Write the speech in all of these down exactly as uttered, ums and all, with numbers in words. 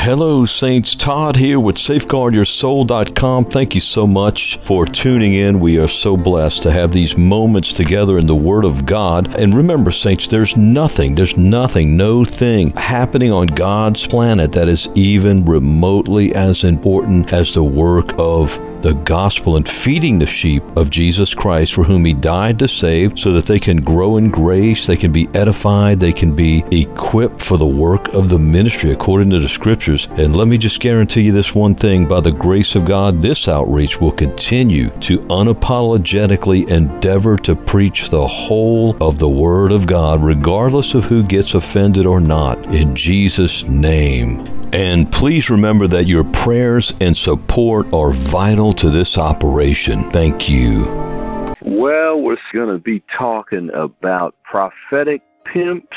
Hello, Saints. Todd here with Safeguard Your Soul dot com. Thank you so much for tuning in. We are so blessed to have these moments together in the Word of God. And remember, Saints, there's nothing, there's nothing, no thing happening on God's planet that is even remotely as important as the work of the gospel and feeding the sheep of Jesus Christ, for whom He died to save, so that they can grow in grace, they can be edified, they can be equipped for the work of the ministry according to the Scriptures. And let me just guarantee you this one thing: by the grace of God, this outreach will continue to unapologetically endeavor to preach the whole of the Word of God, regardless of who gets offended or not, in Jesus' name. And please remember that your prayers and support are vital to this operation. Thank you. Well, we're going to be talking about prophetic pimps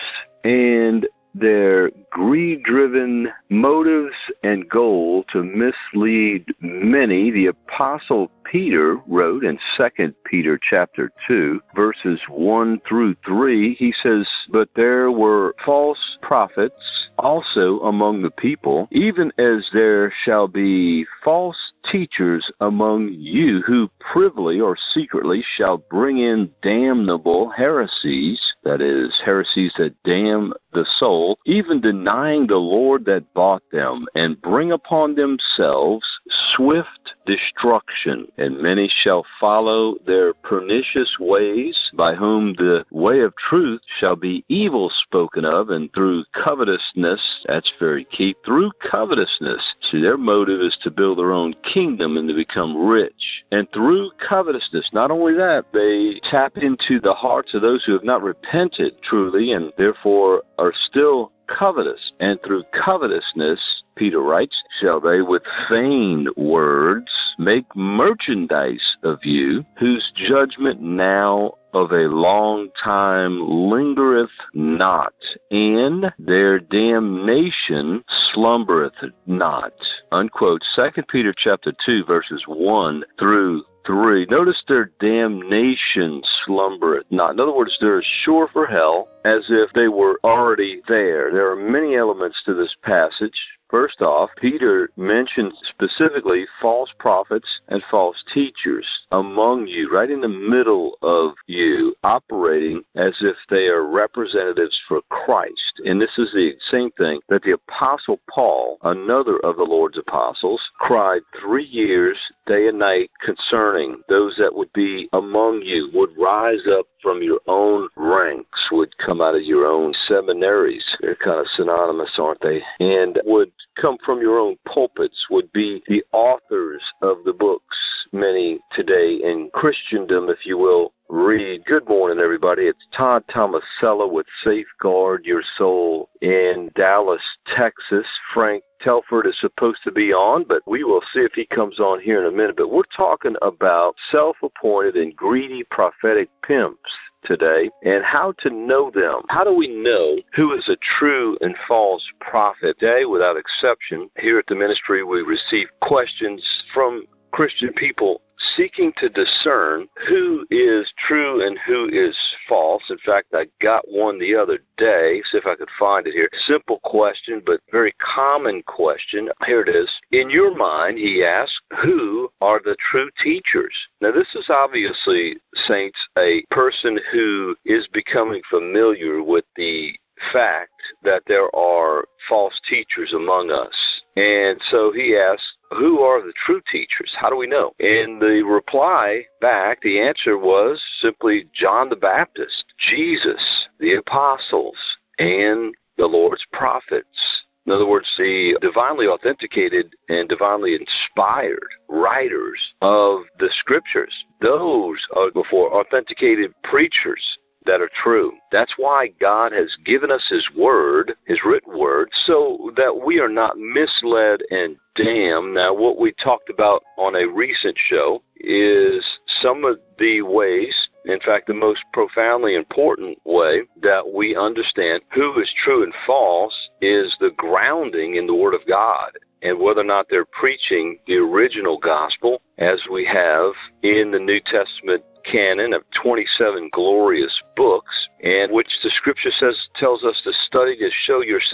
and their greed-driven motives and goal to mislead many. The Apostle Peter wrote in Second Peter chapter two, verses one through three, he says, "But there were false prophets also among the people, even as there shall be false teachers among you, who privily or secretly shall bring in damnable heresies," that is, heresies that damn the soul, "even denying the Lord that bought them, and bring upon themselves swift destruction. And many shall follow their pernicious ways, by whom the way of truth shall be evil spoken of, and through covetousness," that's very key, through covetousness. See, their motive is to build their own kingdom and to become rich. And through covetousness, not only that, they tap into the hearts of those who have not repented truly, and therefore are still covetous. And through covetousness, Peter writes, shall they with feigned words make merchandise of you, whose judgment now of a long time lingereth not, and their damnation slumbereth not. Unquote. Second Peter chapter two, verses one through three. Notice their damnation slumbereth not. In other words, they're as sure for hell as if they were already there. There are many elements to this passage. First off, Peter mentions specifically false prophets and false teachers among you, right in the middle of you, operating as if they are representatives for Christ. And this is the same thing that the Apostle Paul, another of the Lord's apostles, cried three years, day and night, concerning those that would be among you, would rise up from your own ranks, would come out of your own seminaries. They're kind of synonymous, aren't they? And would come from your own pulpits, would be the authors of the books many today in Christendom, if you will, read. Good morning, everybody. It's Todd Tomasello with Safeguard Your Soul in Dallas, Texas. Frank Telford is supposed to be on, but we will see if he comes on here in a minute. But we're talking about self-appointed and greedy prophetic pimps today, and how to know them. How do we know who is a true and false prophet? Today, without exception, here at the ministry, we receive questions from Christian people seeking to discern who is true and who is false. In fact, I got one the other day. See if I could find it here. Simple question, but very common question. Here it is. In your mind, he asked, who are the true teachers? Now, this is obviously, saints, a person who is becoming familiar with the fact that there are false teachers among us. And so he asks, who are the true teachers? How do we know? And the reply back, the answer was simply John the Baptist, Jesus, the apostles, and the Lord's prophets. In other words, the divinely authenticated and divinely inspired writers of the Scriptures. Those are before authenticated preachers that are true. That's why God has given us His Word, His written Word, so that we are not misled and damned. Now, what we talked about on a recent show is some of the ways, in fact, the most profoundly important way that we understand who is true and false is the grounding in the Word of God, and whether or not they're preaching the original gospel, as we have in the New Testament canon of twenty-seven glorious books, and which the Scripture says tells us to study to show yourself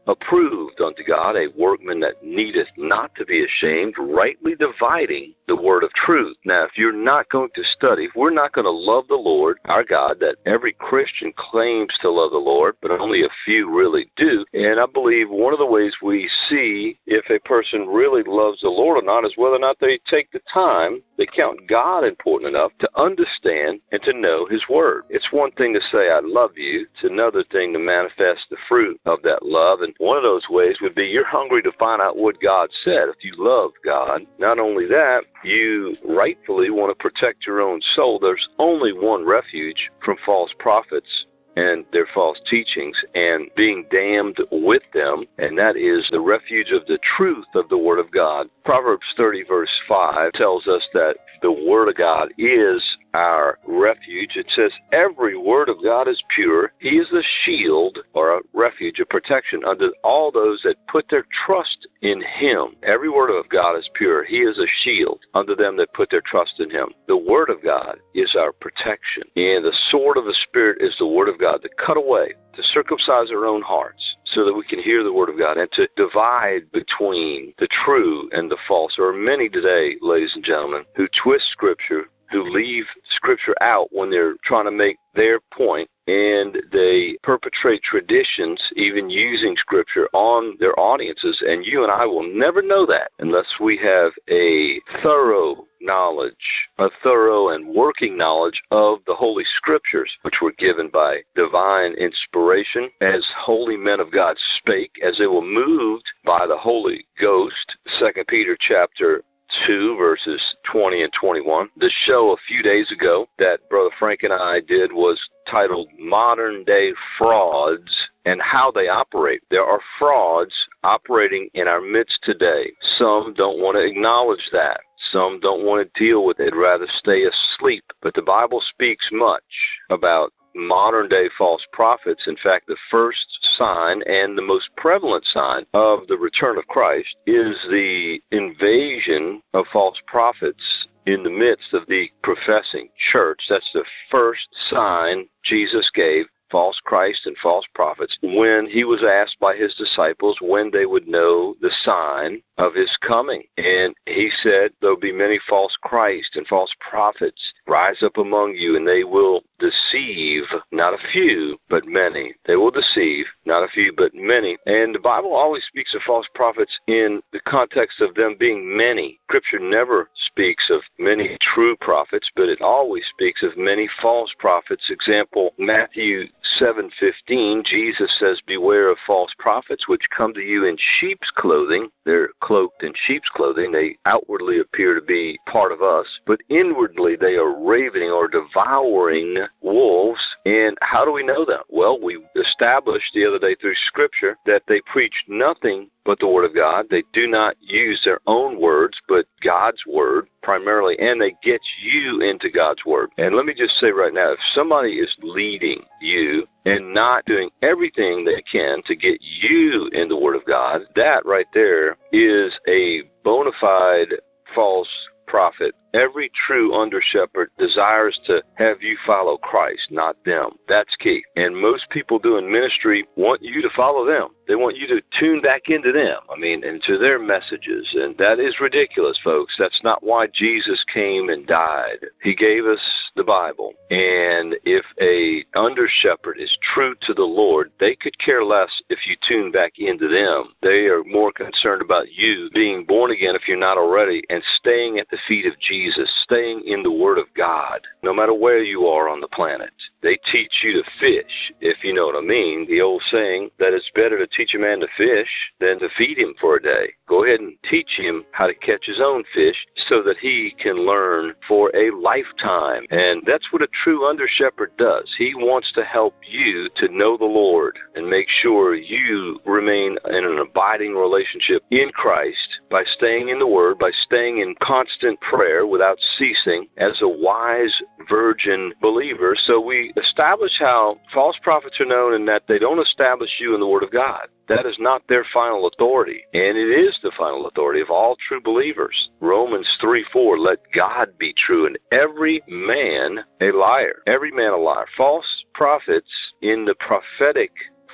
approved unto God, a workman that needeth not to be ashamed, rightly dividing the word of truth. Now, if you're not going to study, if we're not going to love the Lord, our God, that every Christian claims to love the Lord, but only a few really do, and I believe one of the ways we see if a person really loves the Lord or not is whether or not they take the time, they count God important enough to understand and to know His Word. It's one thing to say, I love you. It's another thing to manifest the fruit of that love. And one of those ways would be you're hungry to find out what God said. If you love God, not only that, you rightfully want to protect your own soul. There's only one refuge from false prophets and their false teachings and being damned with them, and that is the refuge of the truth of the Word of God. Proverbs thirty, verse five tells us that the Word of God is our refuge. It says every word of God is pure. He is a shield or a refuge, a protection unto all those that put their trust in Him. Every word of God is pure. He is a shield unto them that put their trust in Him. The Word of God is our protection. And the sword of the Spirit is the Word of God to cut away, to circumcise our own hearts so that we can hear the Word of God and to divide between the true and the false. There are many today, ladies and gentlemen, who twist Scripture, who leave Scripture out when they're trying to make their point, and they perpetrate traditions, even using Scripture on their audiences, and you and I will never know that unless we have a thorough knowledge, a thorough and working knowledge of the Holy Scriptures, which were given by divine inspiration, as holy men of God spake, as they were moved by the Holy Ghost. Second Peter chapter two, verses twenty and twenty-one. The show a few days ago that Brother Frank and I did was titled Modern Day Frauds and How They Operate. There are frauds operating in our midst today. Some don't want to acknowledge that. Some don't want to deal with it, rather stay asleep. But the Bible speaks much about modern-day false prophets. In fact, the first sign and the most prevalent sign of the return of Christ is the invasion of false prophets in the midst of the professing church. That's the first sign Jesus gave false Christ and false prophets when He was asked by His disciples when they would know the sign of His coming. And He said, there'll be many false Christ and false prophets rise up among you, and they will deceive not a few, but many. They will deceive not a few, but many. And the Bible always speaks of false prophets in the context of them being many. Scripture never speaks of many true prophets, but it always speaks of many false prophets. Example, Matthew seven fifteen, Jesus says, beware of false prophets which come to you in sheep's clothing. They're cloaked in sheep's clothing. They outwardly appear to be part of us, but inwardly they are ravening or devouring wolves. And how do we know that? Well, we established the other day through Scripture that they preach nothing but the Word of God. They do not use their own words, but God's Word primarily, and they get you into God's Word. And let me just say right now, if somebody is leading you and not doing everything they can to get you in the Word of God, that right there is a bona fide false prophet. Every true under-shepherd desires to have you follow Christ, not them. That's key. And most people doing ministry want you to follow them. They want you to tune back into them, I mean, into their messages. And that is ridiculous, folks. That's not why Jesus came and died. He gave us the Bible. And if a under-shepherd is true to the Lord, they could care less if you tune back into them. They are more concerned about you being born again, if you're not already, and staying at the feet of Jesus. Jesus, staying in the Word of God, no matter where you are on the planet. They teach you to fish, if you know what I mean. The old saying that it's better to teach a man to fish than to feed him for a day. Go ahead and teach him how to catch his own fish so that he can learn for a lifetime. And that's what a true under-shepherd does. He wants to help you to know the Lord and make sure you remain in an abiding relationship in Christ by staying in the Word, by staying in constant prayer without ceasing as a wise virgin believer. So we establish how false prophets are known in that they don't establish you in the Word of God. That is not their final authority, and it is the final authority of all true believers. Romans three four, let God be true, and every man a liar. Every man a liar. False prophets in the prophetic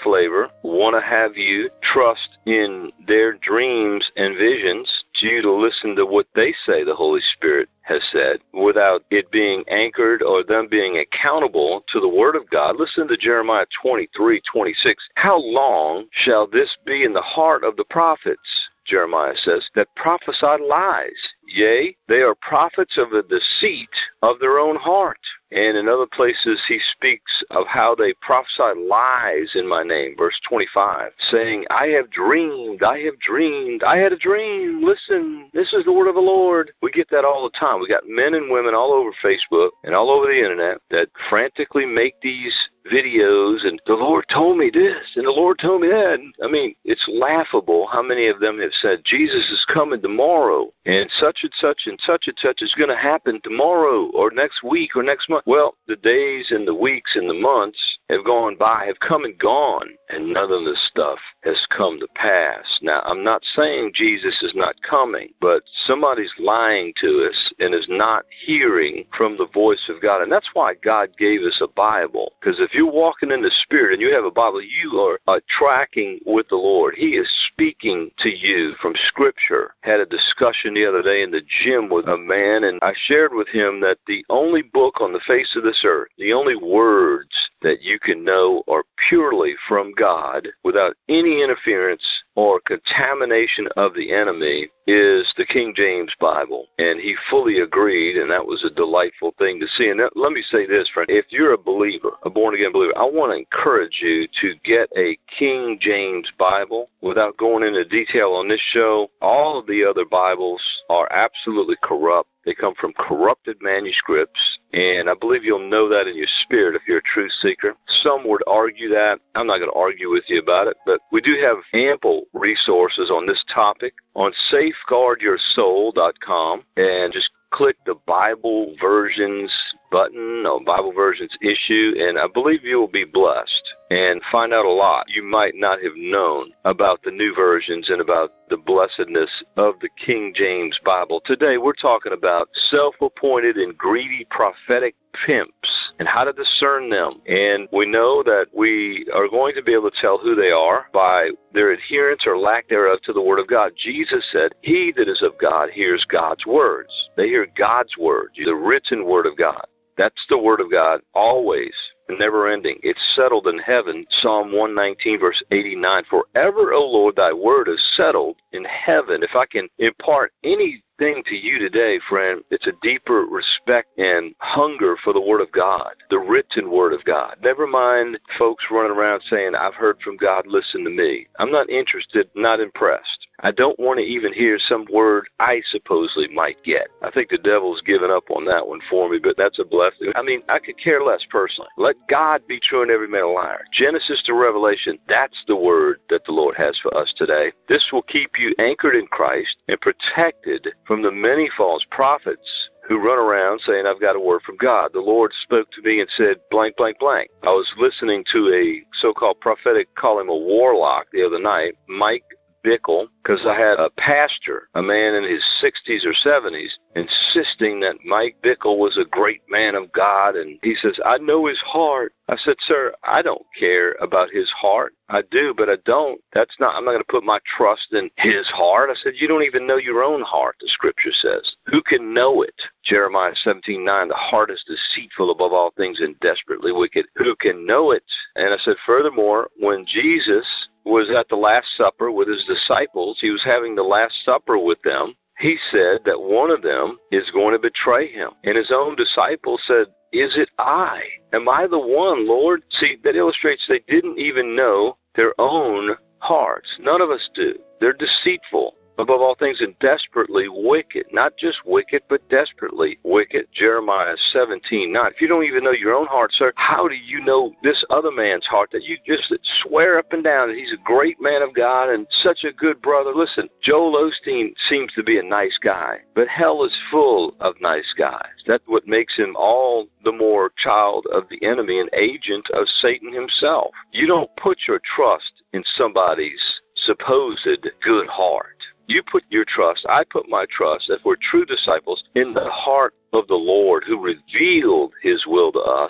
flavor want to have you trust in their dreams and visions to you to listen to what they say the Holy Spirit has said without it being anchored or them being accountable to the Word of God. Listen to Jeremiah twenty-three twenty-six. How long shall this be in the heart of the prophets, Jeremiah says, that prophesy lies? Yea, they are prophets of the deceit of their own heart. And in other places, he speaks of how they prophesy lies in my name. Verse twenty-five, saying, I have dreamed, I have dreamed, I had a dream. Listen, this is the word of the Lord. We get that all the time. We got men and women all over Facebook and all over the internet that frantically make these videos, and the Lord told me this, and the Lord told me that. I mean, it's laughable how many of them have said, Jesus is coming tomorrow, and such and such and such and such is going to happen tomorrow or next week or next month. Well, the days and the weeks and the months have gone by, have come and gone, and none of this stuff has come to pass. Now, I'm not saying Jesus is not coming, but somebody's lying to us and is not hearing from the voice of God. And that's why God gave us a Bible, because if you're walking in the Spirit and you have a Bible, you are uh, tracking with the Lord. He is speaking to you from Scripture. Had a discussion the other day in the gym with a man, and I shared with him that the only book on the face of this earth, the only words that you can know are purely from God without any interference or contamination of the enemy is the King James Bible. And he fully agreed, and that was a delightful thing to see. And that, let me say this, friend. If you're a believer, a born-again believer, I want to encourage you to get a King James Bible. Without going into detail on this show, all of the other Bibles are absolutely corrupt. They come from corrupted manuscripts, and I believe you'll know that in your spirit if you're a truth seeker. Some would argue that. I'm not going to argue with you about it, but we do have ample resources on this topic on safeguard your soul dot com, and just click the Bible versions button or Bible versions issue, and I believe you will be blessed and find out a lot you might not have known about the new versions and about the blessedness of the King James Bible. Today we're talking about self-appointed and greedy prophetic pimps and how to discern them. And we know that we are going to be able to tell who they are by their adherence or lack thereof to the Word of God. Jesus said, he that is of God hears God's words. They hear God's word, the written Word of God. That's the Word of God, always, never ending. It's settled in heaven. Psalm one nineteen, verse eighty-nine. Forever, O Lord, thy word is settled in heaven. If I can impart anything to you today, friend, it's a deeper respect and hunger for the Word of God, the written Word of God. Never mind folks running around saying, I've heard from God, listen to me. I'm not interested, not impressed. I don't want to even hear some word I supposedly might get. I think the devil's given up on that one for me, but that's a blessing. I mean, I could care less personally. Let God be true and every man a liar. Genesis to Revelation, that's the word that the Lord has for us today. This will keep you anchored in Christ and protected from the many false prophets who run around saying, I've got a word from God. The Lord spoke to me and said, blank, blank, blank. I was listening to a so-called prophetic, call him a warlock the other night, Mike Bickle, because I had a pastor, a man in his sixties or seventies, insisting that Mike Bickle was a great man of God. And he says, I know his heart. I said, sir, I don't care about his heart. I do, but I don't. That's not, I'm not going to put my trust in his heart. I said, you don't even know your own heart, the Scripture says. Who can know it? Jeremiah seventeen nine, the heart is deceitful above all things and desperately wicked. Who can know it? And I said, furthermore, when Jesus was at the Last Supper with his disciples, he was having the Last Supper with them, he said that one of them is going to betray him. And his own disciples said, is it I? Am I the one, Lord? See, that illustrates they didn't even know their own hearts. None of us do. They're deceitful above all things and desperately wicked. Not just wicked, but desperately wicked. Jeremiah seventeen nine. If you don't even know your own heart, sir, how do you know this other man's heart that you just swear up and down that he's a great man of God and such a good brother? Listen, Joel Osteen seems to be a nice guy, but hell is full of nice guys. That's what makes him all the more child of the enemy and agent of Satan himself. You don't put your trust in somebody's supposed good heart. You put your trust, I put my trust, if we're true disciples, in the heart of the Lord who revealed his will to us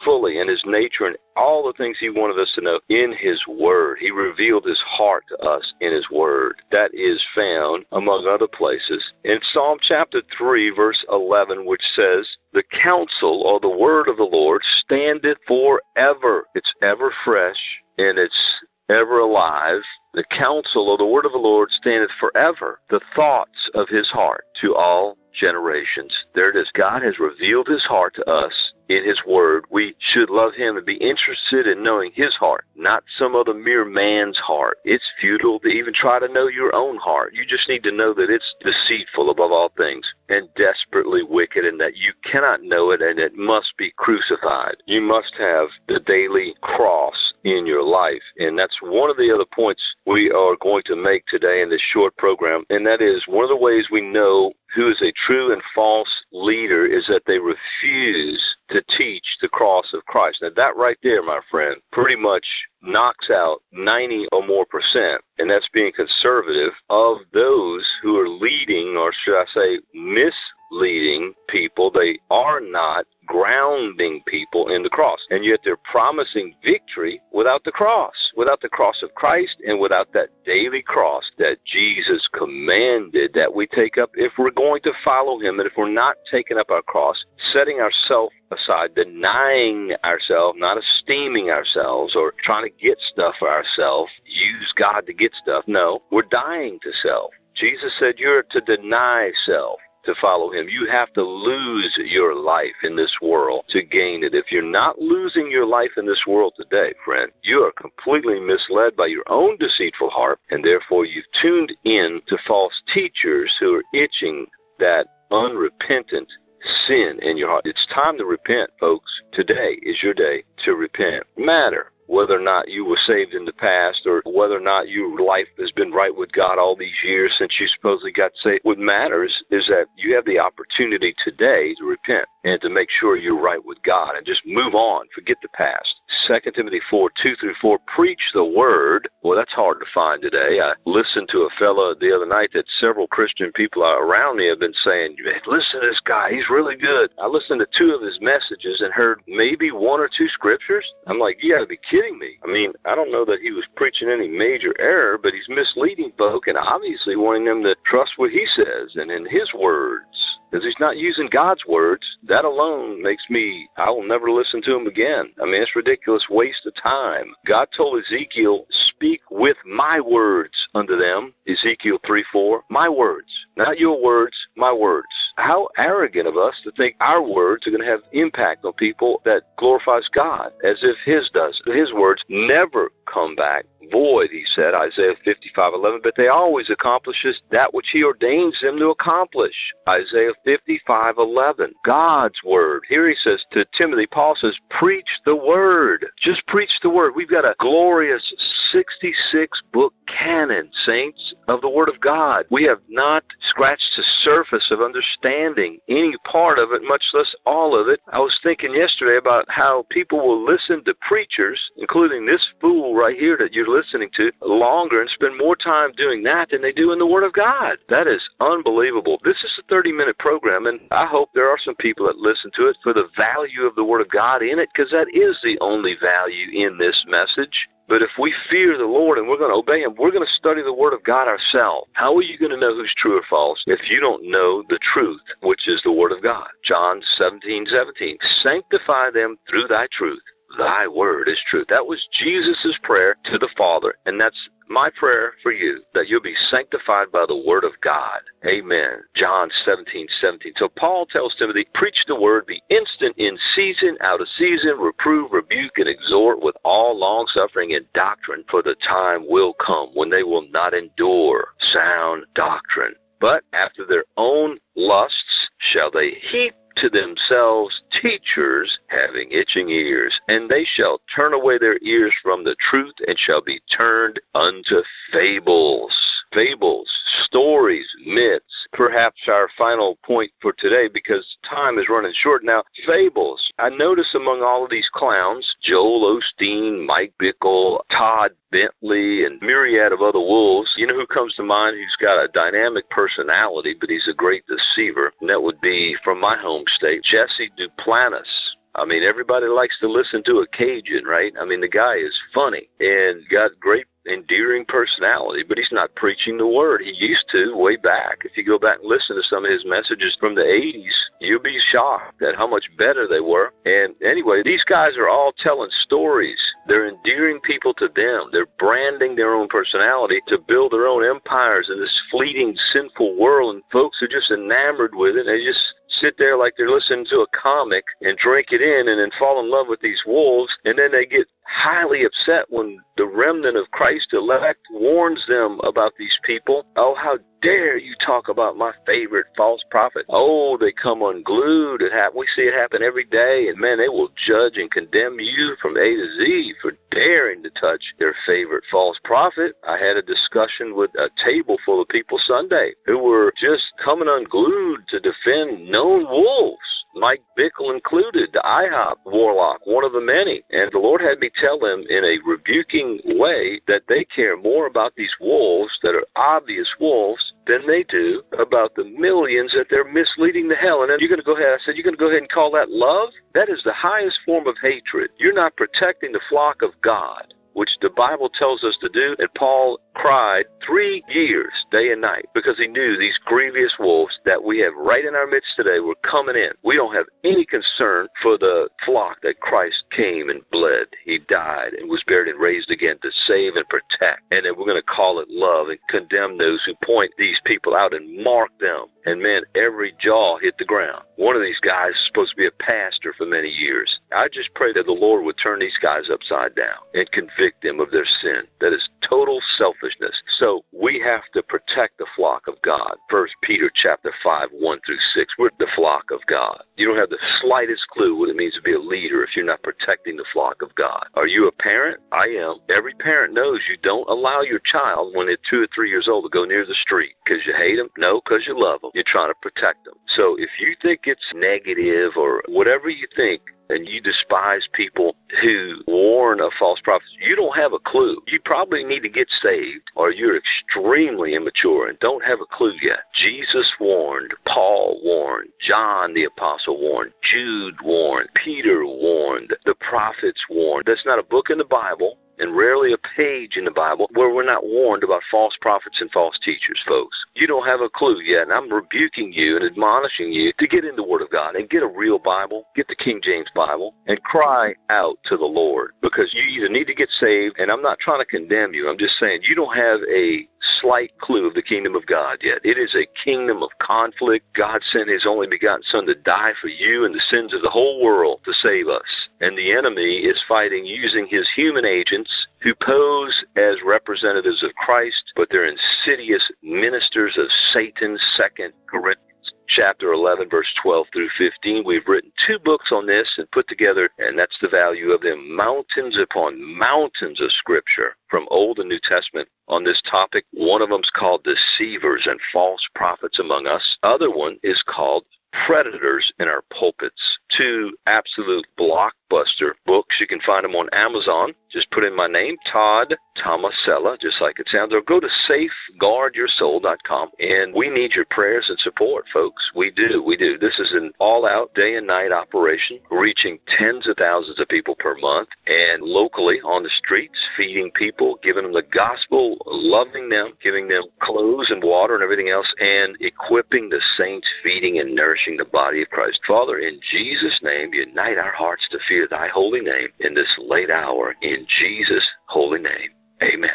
fully and his nature and all the things he wanted us to know in his word. He revealed his heart to us in his word. That is found, among other places, in Psalm chapter three, verse eleven, which says, the counsel or the word of the Lord standeth forever. It's ever fresh and it's ever alive. The counsel or the word of the Lord standeth forever. The thoughts of his heart to all generations. There it is. God has revealed his heart to us in his word. We should love him and be interested in knowing his heart, not some other mere man's heart. It's futile to even try to know your own heart. You just need to know that it's deceitful above all things and desperately wicked, and that you cannot know it, and it must be crucified. You must have the daily cross in your life. And that's one of the other points we are going to make today in this short program, and that is one of the ways we know who is a true and false leader is that they refuse to teach the cross of Christ. Now that right there, my friend, pretty much knocks out ninety or more percent, and that's being conservative, of those who are leading, or should I say misleading people. They are not grounding people in the cross, and yet they're promising victory without the cross, without the cross of Christ, and without that daily cross that Jesus commanded that we take up if we're going to follow him. And if we're not taking up our cross, setting ourselves aside, denying ourselves, not esteeming ourselves or trying to get stuff for ourselves, use God to get stuff. No, we're dying to self. Jesus said you're to deny self to follow him. You have to lose your life in this world to gain it. If you're not losing your life in this world today, friend, you are completely misled by your own deceitful heart, and therefore you've tuned in to false teachers who are itching that unrepentant sin in your heart. It's time to repent, folks. Today is your day to repent. Matter whether or not you were saved in the past, or whether or not your life has been right with God all these years since you supposedly got saved. What matters is that you have the opportunity today to repent and to make sure you're right with God and just move on. Forget the past. Second Timothy four, two through four, preach the word. Well, that's hard to find today. I listened to a fellow the other night that several Christian people around me have been saying, listen to this guy, he's really good. I listened to two of his messages and heard maybe one or two scriptures. I'm like, you got to be kidding me. I mean, I don't know that he was preaching any major error, but he's misleading folk and obviously wanting them to trust what he says and in his words. Because he's not using God's words. That alone makes me, I will never listen to him again. I mean, it's ridiculous waste of time. God told Ezekiel, speak with my words unto them. Ezekiel three four, my words. Not your words, my words. How arrogant of us to think our words are going to have impact on people that glorifies God, as if his does. His words never come back void, he said, Isaiah fifty-five eleven, but they always accomplishes that which he ordains them to accomplish. Isaiah fifty-five eleven, God's word. Here he says to Timothy, Paul says, preach the word. Just preach the word. We've got a glorious sixty-six book canon, saints, of the word of God. We have not scratched the surface of understanding any part of it, much less all of it. I was thinking yesterday about how people will listen to preachers, including this fool right here that you're listening to, longer and spend more time doing that than they do in the Word of God. That is unbelievable. This is a thirty-minute program, and I hope there are some people that listen to it for the value of the Word of God in it, because that is the only value in this message. But if we fear the Lord and we're going to obey him, we're going to study the Word of God ourselves. How are you going to know who's true or false if you don't know the truth, which is the Word of God? John seventeen seventeen, sanctify them through thy truth. Thy word is truth. That was Jesus' prayer to the Father, and that's my prayer for you, that you'll be sanctified by the word of God. Amen. John seventeen seventeen. So Paul tells Timothy, preach the word, be instant in season, out of season, reprove, rebuke, and exhort with all longsuffering and doctrine, for the time will come when they will not endure sound doctrine, but after their own lusts shall they heap to themselves teachers having itching ears, and they shall turn away their ears from the truth and shall be turned unto fables. Fables, stories, myths. Perhaps our final point for today, because time is running short now. Fables. I notice among all of these clowns, Joel Osteen, Mike Bickle, Todd Bentley, and myriad of other wolves, you know who comes to mind who's got a dynamic personality, but he's a great deceiver? And that would be, from my home state, Jesse Duplantis. I mean, everybody likes to listen to a Cajun, right? I mean, the guy is funny and got great endearing personality, but he's not preaching the word. He used to way back. If you go back and listen to some of his messages from the eighties, you'll be shocked at how much better they were. And anyway, these guys are all telling stories. They're endearing people to them. They're branding their own personality to build their own empires in this fleeting, sinful world, and folks are just enamored with it. They just sit there like they're listening to a comic and drink it in and then fall in love with these wolves, and then they get highly upset when the remnant of Christ elect warns them about these people. Oh, how dare you talk about my favorite false prophet. Oh, they come unglued. It happen. We see it happen every day, and man, they will judge and condemn you from A to Z for daring to touch their favorite false prophet. I had a discussion with a table full of people Sunday who were just coming unglued to defend known wolves, Mike Bickle included, the IHOP warlock, one of the many. And the Lord had me tell them in a rebuking way that they care more about these wolves that are obvious wolves than they do about the millions that they're misleading to hell. And then you're going to go ahead, I said, you're going to go ahead and call that love? That is the highest form of hatred. You're not protecting the flock of God, which the Bible tells us to do. And Paul cried three years, day and night, because he knew these grievous wolves that we have right in our midst today were coming in. We don't have any concern for the flock that Christ came and bled. He died and was buried and raised again to save and protect. And then we're going to call it love and condemn those who point these people out and mark them. And man, every jaw hit the ground. One of these guys is supposed to be a pastor for many years. I just pray that the Lord would turn these guys upside down and convict them of their sin. That is total selfishness. So we have to protect the flock of God. First Peter chapter five, one through six. We're the flock of God. You don't have the slightest clue what it means to be a leader if you're not protecting the flock of God. Are you a parent? I am. Every parent knows you don't allow your child when they're two or three years old to go near the street because you hate them. No, because you love them. You're trying to protect them. So if you think it's negative or whatever you think, and you despise people who warn of false prophets, you don't have a clue. You probably need to get saved, or you're extremely immature and don't have a clue yet. Jesus warned, Paul warned, John the apostle warned, Jude warned, Peter warned, the prophets warned. That's not a book in the Bible, and rarely a page in the Bible where we're not warned about false prophets and false teachers, folks. You don't have a clue yet, and I'm rebuking you and admonishing you to get in the Word of God and get a real Bible, get the King James Bible, and cry out to the Lord, because you either need to get saved, and I'm not trying to condemn you. I'm just saying you don't have a slight clue of the kingdom of God yet. It is a kingdom of conflict. God sent His only begotten Son to die for you and the sins of the whole world to save us. And the enemy is fighting using his human agents who pose as representatives of Christ, but they're insidious ministers of Satan. Second Corinthians chapter eleven, verse twelve through fifteen. We've written two books on this and put together, and that's the value of them, mountains upon mountains of Scripture from Old and New Testament on this topic. One of them's called Deceivers and False Prophets Among Us. Other one is called Predators in Our Pulpits. Two absolute blockbuster books. You can find them on Amazon. Just put in my name, Todd Tomasella, just like it sounds, or go to safeguard your soul dot com. And we need your prayers and support, folks. We do, we do. This is an all-out day and night operation, reaching tens of thousands of people per month, and locally on the streets, feeding people, giving them the gospel, loving them, giving them clothes and water and everything else, and equipping the saints, feeding and nourishing the body of Christ. Father, in Jesus' name, unite our hearts to fear thy holy name in this late hour. In Jesus' holy name, amen.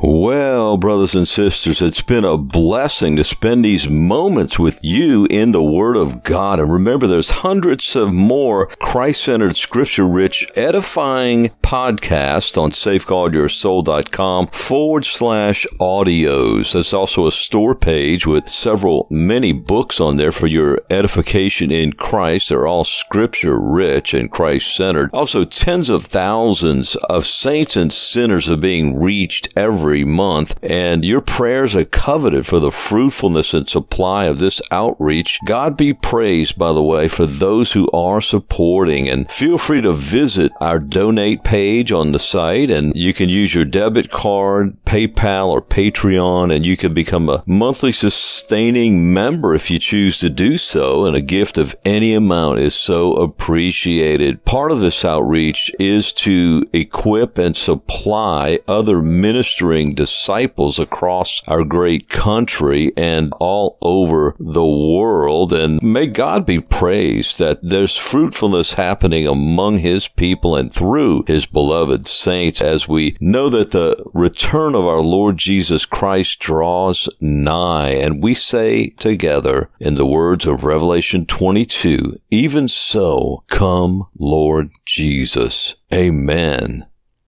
Well, brothers and sisters, it's been a blessing to spend these moments with you in the Word of God. And remember, there's hundreds of more Christ-centered, Scripture-rich, edifying podcasts on safeguardyoursoul.com forward slash audios. There's also a store page with several, many books on there for your edification in Christ. They're all Scripture-rich and Christ-centered. Also, tens of thousands of saints and sinners are being reached every every month, and your prayers are coveted for the fruitfulness and supply of this outreach. God be praised, by the way, for those who are supporting, and feel free to visit our donate page on the site, and you can use your debit card, PayPal, or Patreon, and you can become a monthly sustaining member if you choose to do so, and a gift of any amount is so appreciated. Part of this outreach is to equip and supply other ministering disciples across our great country and all over the world, and may God be praised that there's fruitfulness happening among His people and through His beloved saints, as we know that the return of our Lord Jesus Christ draws nigh. And we say together, in the words of Revelation twenty-two, even so, come, Lord Jesus. Amen